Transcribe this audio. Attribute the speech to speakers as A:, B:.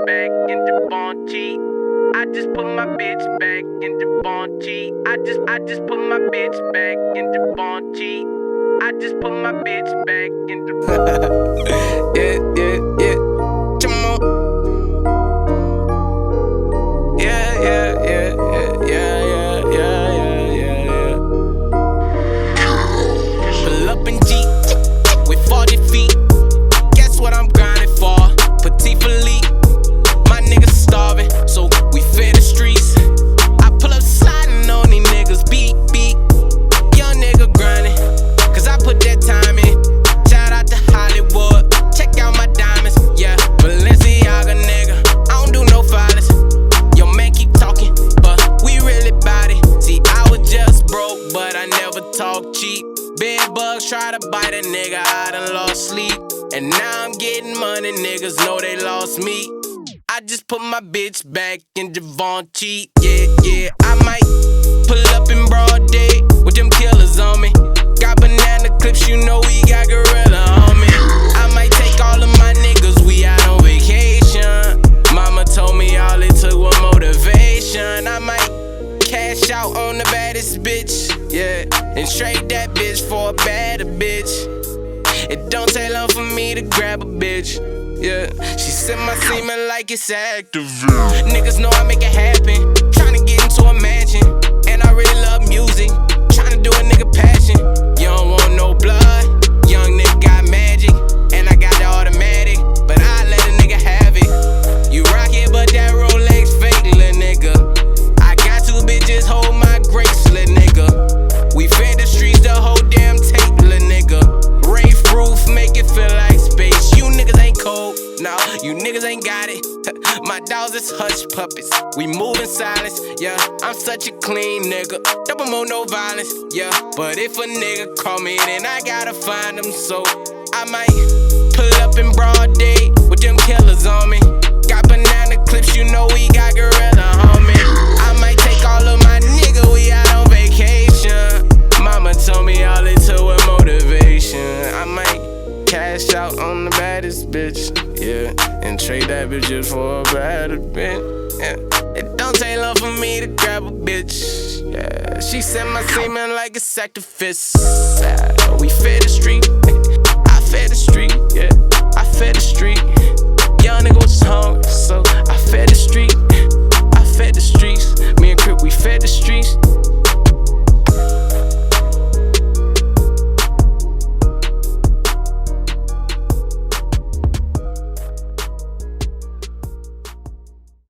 A: back in Devontae. I just put my bitch back in Devontae. I just put my bitch back in Devontae. I just put my bitch back in Devontae.
B: Yeah. Come on. Yeah. Pull up in Jeep with 40 feet. Guess what I'm grinding for? Petit Philippe. My niggas starving, so we feed the streets. I pull up sliding on these niggas, beat. Young nigga grinding, cause I put that time in. Shout out to Hollywood, check out my diamonds. Yeah, Balenciaga nigga, I don't do no violence. Yo man keep talking, but we really bout it. See, I was just broke, but I never talk cheap. Bed bugs try to bite a nigga, I done lost sleep. And now I'm getting money, niggas know they lost me. I just put my bitch back in Devontae. Yeah, I might pull up in broad day with them killers on me. Got banana clips, you know we got gorilla on me. I might take all of my niggas, we out on vacation. Mama told me all it took was motivation. I might cash out on the baddest bitch, yeah, and trade that bitch for a badder bitch. It don't take long for me to grab a bitch, yeah. She sent my semen like it's active. Niggas know I make it happen. Tryna get into a mansion, and I really love music. Tryna do a nigga passion. You don't want no blood. Young nigga got magic, and I got the automatic, but I let a nigga have it. You rock it, but that Rolex fake, lil' nigga. I got two bitches, hold my grace, lil' nigga. We fed the streets the whole damn tape, lil' nigga. Rafe roof, make it feel like space. You niggas ain't cold, no, you niggas ain't got it. My dogs is hush puppets, we move in silence, yeah. I'm such a clean nigga, don't promote no violence, yeah. But if a nigga call me, then I gotta find him, so I might pull up in broad day with them killers on me. Got banana clips, you know we got gorilla on me. I might take all of my nigga, we out on vacation. Mama told me all it took was motivation. I might cash out on the baddest bitch, yeah, and trade that bitch just for a better bitch, yeah. It don't take long for me to grab a bitch, yeah. She sent my semen like a sacrifice. We fed the street, I fed the street, yeah.